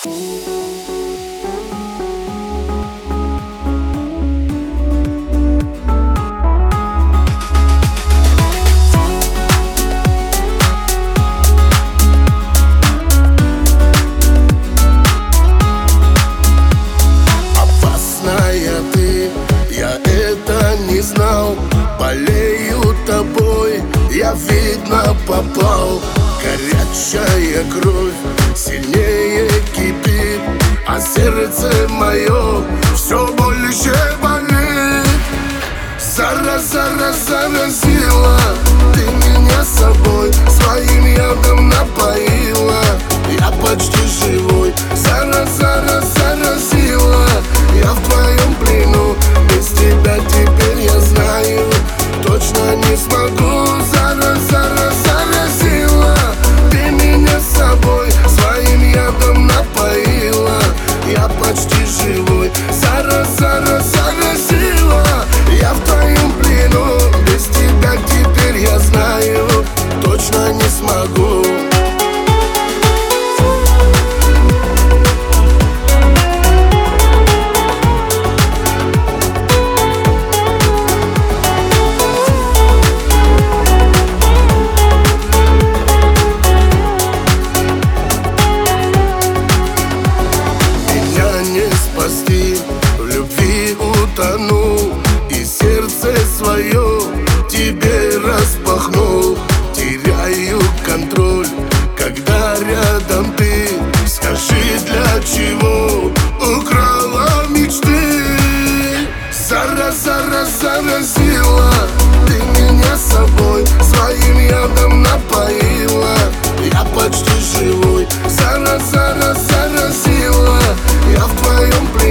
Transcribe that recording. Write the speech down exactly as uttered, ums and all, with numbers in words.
Опасная ты, я это не знал. Болею тобой, я видно попал. Горячая кровь сильнее кипит, а сердце мое все больше болит. Зараза, заразила, ты меня собой своим ядом напоила. Я почти живой. Зараза, заразила, я в твоем плену. Без тебя теперь я знаю, точно не смогу. Зараза, заразила, ты меня собой своим ядом напоила. Я почти живой. Зараза, заразила, я в твоем плену. Без тебя теперь я знаю, точно не смогу. В любви утонул и сердце свое тебе распахнул. Теряю контроль, когда рядом ты. Скажи, для чего украла мечты? Зараза, заразила, ты меня собой своим ядом напоила. Я почти живой. Зараза, заразила, я в твоем плену.